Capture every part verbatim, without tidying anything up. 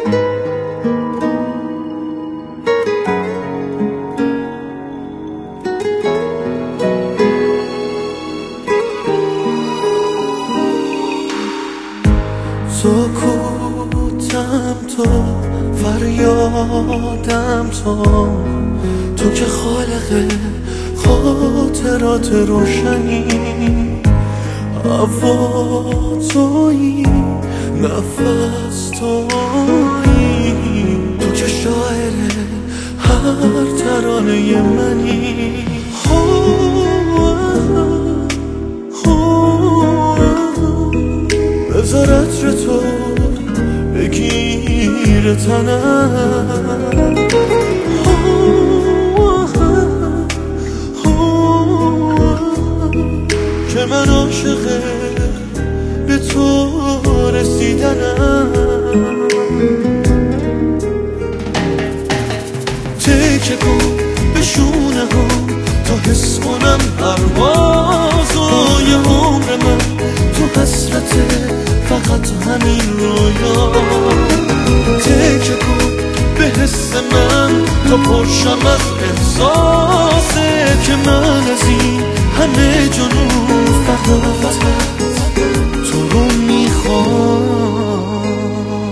سکوتم تو، فریادم تو، تو که خالق خاطرات روشنی، هوا تویی، نفس تویی، تو که شاعر هر ترانه منی. بذار عطر تو بگیر تنم، که من عاشق به تو رسیدنم. تکه کن به شونه ها تا حس کنم پروازای عمر من، تو حسرت فقط همین رویا. تکه کن به حس من تا پرشم از احساسه که من از این همه جنون فقط تو رو میخوام.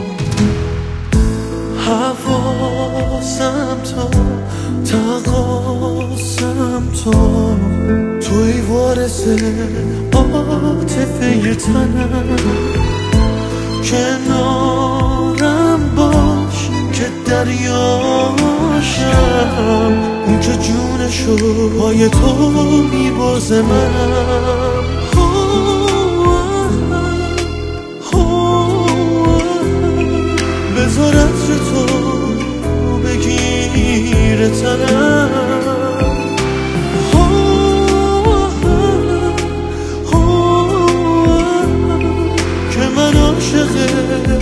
حواسم تو، تقاسم تو، توی وارث عاطفه تنم. کنارم باش که دریاشم، اون که جونشو پای تو میبازه منم. بذار عطر تو بگیر تنم، که من عاشق